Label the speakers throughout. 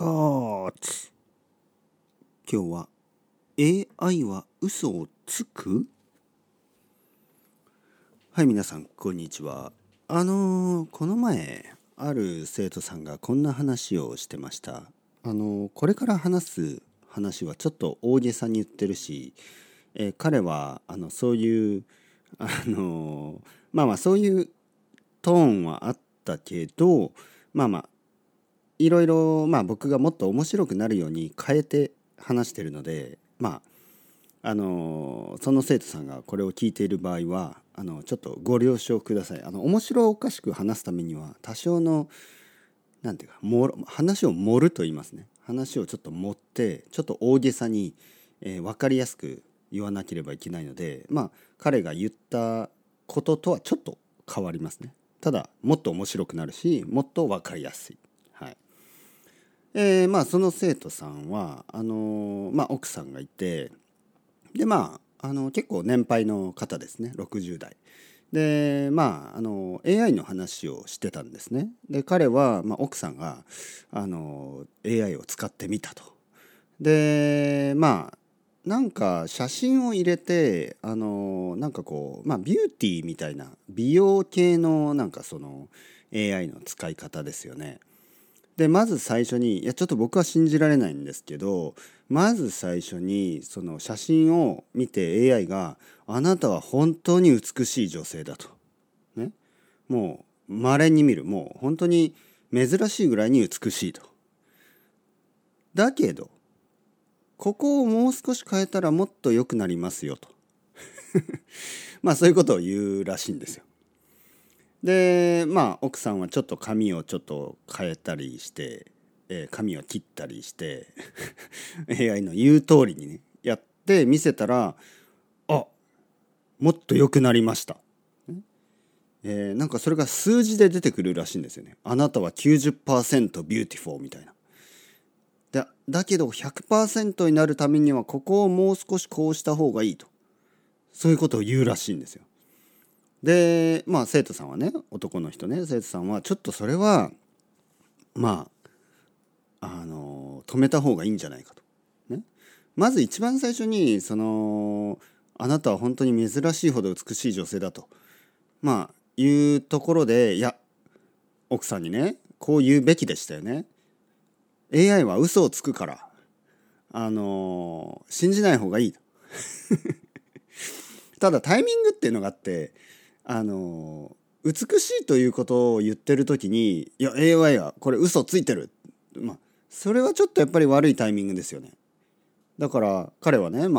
Speaker 1: 今日は AI は嘘をつく？はい、皆さんこんにちは。この前ある生徒さんがこんな話をしてました。これから話す話はちょっと大げさに言ってるし、彼はそういうそういうトーンはあったけど、いろいろ僕がもっと面白くなるように変えて話してるので、その生徒さんがこれを聞いている場合はちょっとご了承ください。面白おかしく話すためには多少のなんていうか話を盛ると言いますね。話をちょっと盛ってちょっと大げさに、分かりやすく言わなければいけないので、彼が言ったこととはちょっと変わりますね。ただもっと面白くなるし、もっと分かりやすい。はい。その生徒さんは奥さんがいて、で結構年配の方ですね、60代で、AI の話をしてたんですね。で彼は、奥さんがAI を使ってみたと。でなんか写真を入れてビューティーみたいな美容系のAI の使い方ですよね。でまず最初に、ちょっと僕は信じられないんですけど、まず最初にその写真を見て AI があなたは本当に美しい女性だと、ね、もう稀に見る、もう本当に珍しいぐらいに美しいと。だけどここをもう少し変えたらもっと良くなりますよとそういうことを言うらしいんですよ。で奥さんはちょっと髪をちょっと変えたりして、髪を切ったりしてAI の言う通りにねやって見せたら、もっと良くなりました。なんかそれが数字で出てくるらしいんですよね。あなたは 90% ビューティフォーみたいな。だけど 100% になるためにはここをもう少しこうした方がいいと、そういうことを言うらしいんですよ。で生徒さんはね、男の人ね、生徒さんはちょっとそれは止めた方がいいんじゃないかと、ね、まず一番最初にあなたは本当に珍しいほど美しい女性だというところで、奥さんにねこう言うべきでしたよね。 AI は嘘をつくから信じない方がいいとただタイミングっていうのがあって、美しいということを言ってる時に、AI はこれ嘘ついてる、それはちょっとやっぱり悪いタイミングですよね。だから彼はね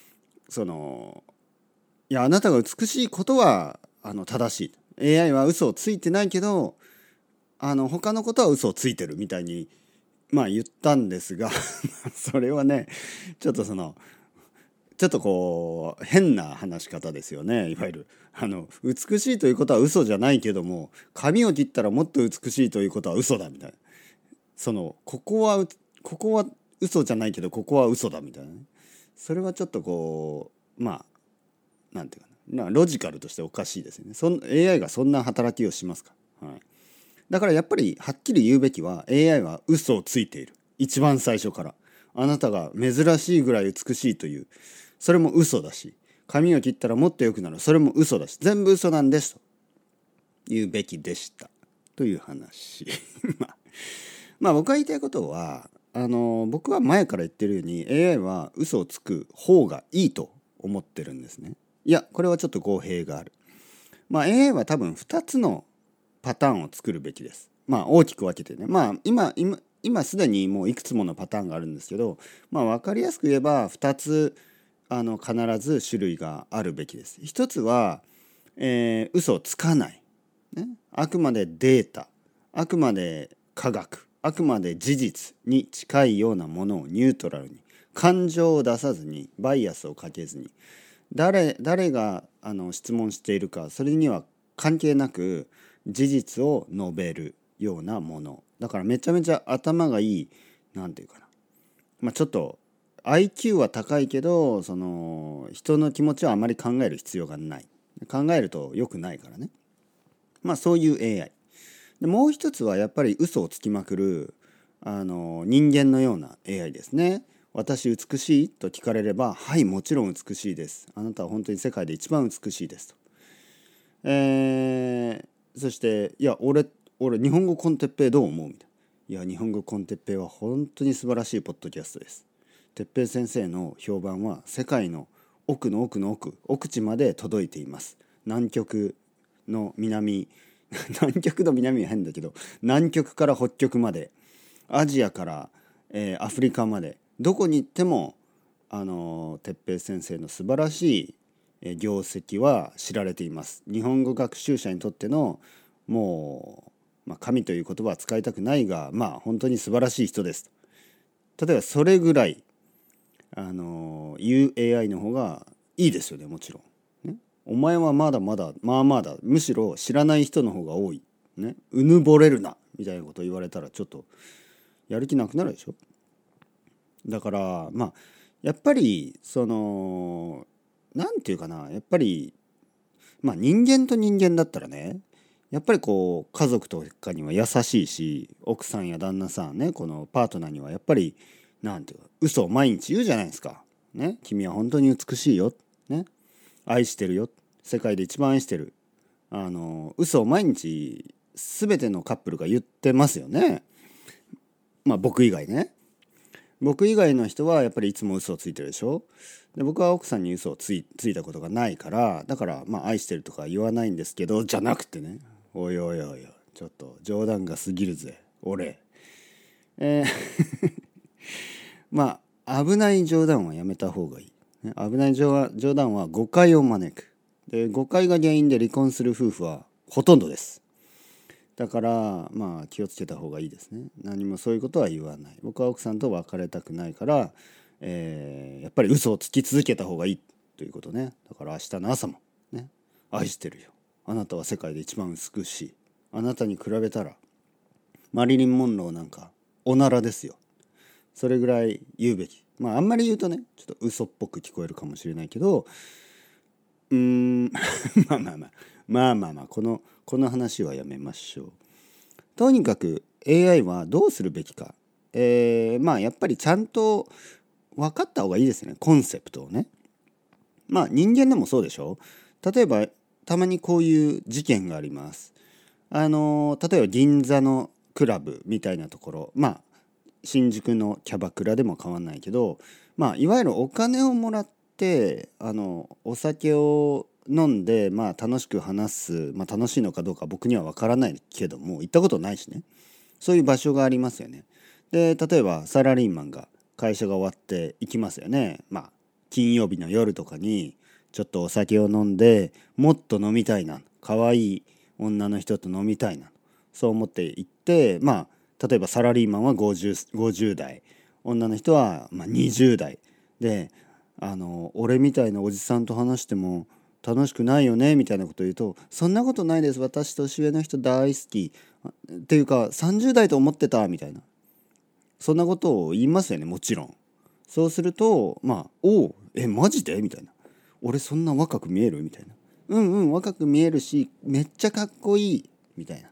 Speaker 1: あなたが美しいことは正しい、 AI は嘘をついてないけど他のことは嘘をついてるみたいに言ったんですがそれはねちょっとこう変な話し方ですよね。いわゆる美しいということは嘘じゃないけども、髪を切ったらもっと美しいということは嘘だみたいな、ここは嘘じゃないけどここは嘘だみたいなね。それはちょっとこうなんていうかな、ロジカルとしておかしいですよね。AI がそんな働きをしますか、はい、だからやっぱりはっきり言うべきは AI は嘘をついている。一番最初からあなたが珍しいぐらい美しいという、それも嘘だし、髪を切ったらもっと良くなる、それも嘘だし、全部嘘なんですと言うべきでしたという話僕が言いたいことは僕は前から言ってるように AI は嘘をつく方がいいと思ってるんですね。これはちょっと語弊がある。AI は多分2つのパターンを作るべきです。大きく分けてね、今すでにもういくつものパターンがあるんですけど、分かりやすく言えば2つ必ず種類があるべきです。一つは、嘘をつかない、ね、あくまでデータ、あくまで科学、あくまで事実に近いようなものをニュートラルに、感情を出さずに、バイアスをかけずに、誰が質問しているかそれには関係なく事実を述べるようなものだから、めちゃめちゃ頭がいい、なんていうかな、ちょっと IQ は高いけど人の気持ちはあまり考える必要がない、考えると良くないからね、そういう AI で、もう一つはやっぱり嘘をつきまくる人間のような AI ですね。私美しいと聞かれれば、はい、もちろん美しいです。あなたは本当に世界で一番美しいですと。そしていや俺日本語コンテッペイどう思うみたいな。いや日本語コンテッペイは本当に素晴らしいポッドキャストです。哲平先生の評判は世界の奥の奥の奥地まで届いています。南極の南南極の南は変だけど、南極から北極まで、アジアから、アフリカまで、どこに行っても哲平先生の素晴らしい業績は知られています。日本語学習者にとってのもう、神という言葉は使いたくないが、本当に素晴らしい人です。例えばそれぐらい言う AI の方がいいですよね、もちろん、ね。お前はまだまだだ、むしろ知らない人の方が多い、ね、うぬぼれるなみたいなことを言われたらちょっとやる気なくなるでしょ。だからやっぱりなんていうかな、やっぱり人間と人間だったらね、やっぱりこう家族とかには優しいし、奥さんや旦那さんね、このパートナーにはやっぱりなんていうか嘘を毎日言うじゃないですか。ね、君は本当に美しいよ、ね、愛してるよ、世界で一番愛してる、嘘を毎日全てのカップルが言ってますよね。僕以外ね。僕以外の人はやっぱりいつも嘘をついてるでしょ。で僕は奥さんに嘘をついたことがないから、だから愛してるとか言わないんですけど、じゃなくてね、おいおいおいおい、ちょっと冗談が過ぎるぜ俺。危ない冗談はやめた方がいい、ね、危ない冗談は誤解を招く。で誤解が原因で離婚する夫婦はほとんどです。だから気をつけた方がいいですね。何もそういうことは言わない。僕は奥さんと別れたくないから、やっぱり嘘をつき続けた方がいいということね。だから明日の朝もね、愛してるよ、あなたは世界で一番美しい、あなたに比べたらマリリン・モンローなんかおならですよ。それぐらい言うべき。あんまり言うとねちょっと嘘っぽく聞こえるかもしれないけど、この話はやめましょう。とにかく AI はどうするべきか、やっぱりちゃんと分かった方がいいですね、コンセプトをね。人間でもそうでしょ。例えばたまにこういう事件があります。例えば銀座のクラブみたいなところ、新宿のキャバクラでも変わんないけど、いわゆるお金をもらってお酒を飲んで楽しく話す、楽しいのかどうか僕には分からないけども、行ったことないしね、そういう場所がありますよね。で例えばサラリーマンが会社が終わって行きますよね。金曜日の夜とかにちょっとお酒を飲んで、もっと飲みたいな、可愛い女の人と飲みたいな、そう思って行って、例えばサラリーマンは50代、女の人は20代で、俺みたいなおじさんと話しても楽しくないよねみたいなことを言うと、そんなことないです、私年上の人大好きっていうか30代と思ってたみたいな、そんなことを言いますよね、もちろん。そうするとおうマジでみたいな、俺そんな若く見えるみたいな、若く見えるしめっちゃかっこいいみたいな、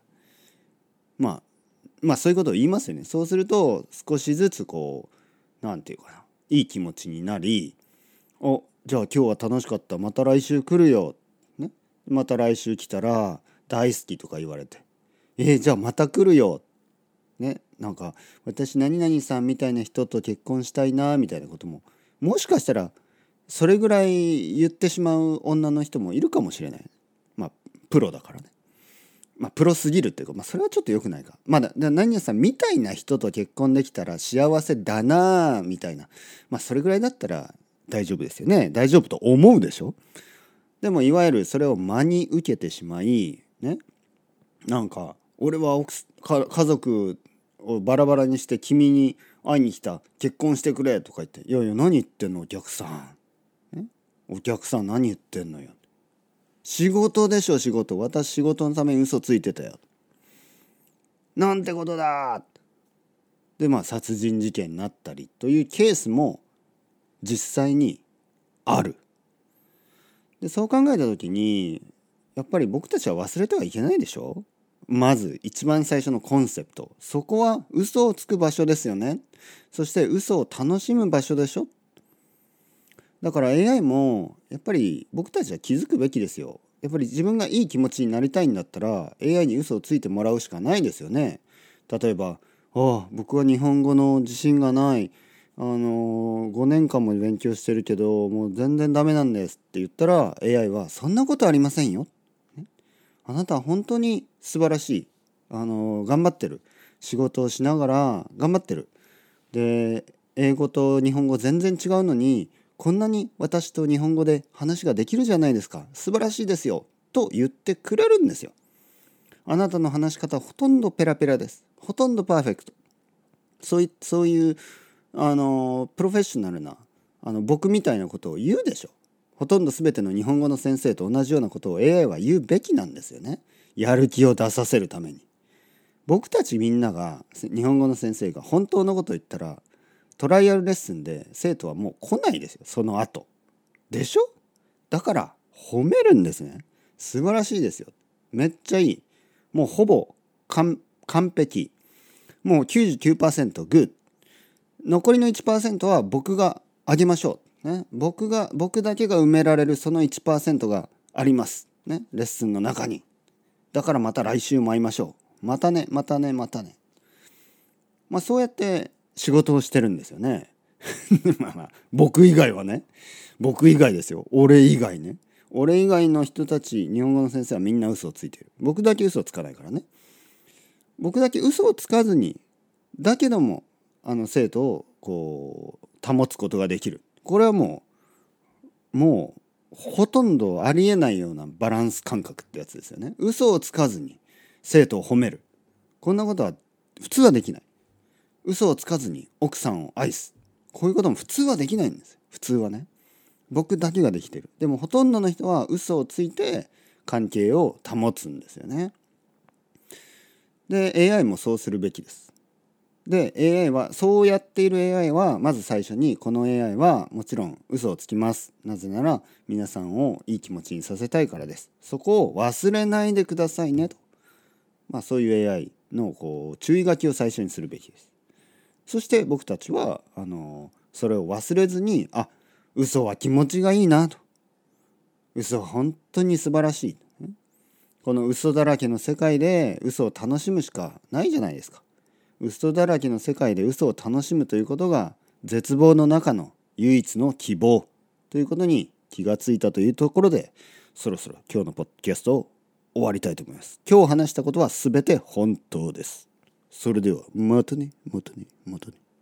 Speaker 1: そういうことを言いますよね。そうすると少しずつこうなんていうかな、いい気持ちになり、じゃあ今日は楽しかった、また来週来るよ、ね、また来週来たら大好きとか言われて、じゃあまた来るよ、ね、なんか私何々さんみたいな人と結婚したいなみたいなことも、もしかしたらそれぐらい言ってしまう女の人もいるかもしれない。プロだからね。プロすぎるっていうか、それはちょっと良くないか。何々さんみたいな人と結婚できたら幸せだなみたいな、それぐらいだったら大丈夫ですよね。大丈夫と思うでしょ。でもいわゆるそれを真に受けてしまいね、なんか俺は家族をバラバラにして君に会いに来た、結婚してくれとか言って、いやいや何言ってんのお客さん、お客さん何言ってんのよ、仕事でしょ仕事、私仕事のために嘘ついてたよ、なんてことだ。で殺人事件になったりというケースも実際にある。でそう考えた時にやっぱり僕たちは忘れてはいけないでしょ。 まず一番最初のコンセプト、そこは嘘をつく場所ですよね。そして嘘を楽しむ場所でしょ。だから AI もやっぱり僕たちは気づくべきですよ。やっぱり自分がいい気持ちになりたいんだったら AI に嘘をついてもらうしかないですよね。例えば僕は日本語の自信がない、5年間も勉強してるけどもう全然ダメなんですって言ったら AI はそんなことありませんよ、あなたは本当に素晴らしい、頑張ってる、仕事をしながら頑張ってる、で英語と日本語全然違うのにこんなに私と日本語で話ができるじゃないですか、素晴らしいですよと言ってくれるんですよ。あなたの話し方ほとんどペラペラです、ほとんどパーフェクト、そういうプロフェッショナルな僕みたいなことを言うでしょ。ほとんど全ての日本語の先生と同じようなことを AI は言うべきなんですよね。やる気を出させるために。僕たちみんなが日本語の先生が本当のことを言ったらトライアルレッスンで生徒はもう来ないですよ、その後でしょ。だから褒めるんですね。素晴らしいですよ、めっちゃいい、もうほぼ完璧、もう 99% グッ、残りの 1% は僕があげましょう、ね、僕だけが埋められるその 1% があります、ね、レッスンの中に。だからまた来週も会いましょう、またねまたねまたね。そうやって仕事をしてるんですよね僕以外はね、僕以外ですよ、俺以外ね、俺以外の人たち、日本語の先生はみんな嘘をついてる。僕だけ嘘をつかないからね。僕だけ嘘をつかずにだけども生徒をこう保つことができる。これはもうほとんどありえないようなバランス感覚ってやつですよね。嘘をつかずに生徒を褒める、こんなことは普通はできない。嘘をつかずに奥さんを愛す、こういうことも普通はできないんです。普通はね、僕だけができてる。でもほとんどの人は嘘をついて関係を保つんですよね。で AI もそうするべきです。で AI はそうやっている AI はまず最初にこの AI はもちろん嘘をつきます。なぜなら皆さんをいい気持ちにさせたいからです。そこを忘れないでくださいねと、そういう AI の注意書きを最初にするべきです。そして僕たちはそれを忘れずに、嘘は気持ちがいいなと、嘘は本当に素晴らしい、この嘘だらけの世界で嘘を楽しむしかないじゃないですか。嘘だらけの世界で嘘を楽しむということが絶望の中の唯一の希望ということに気がついたというところで、そろそろ今日のポッドキャストを終わりたいと思います。今日話したことは全て本当です。それではまたね。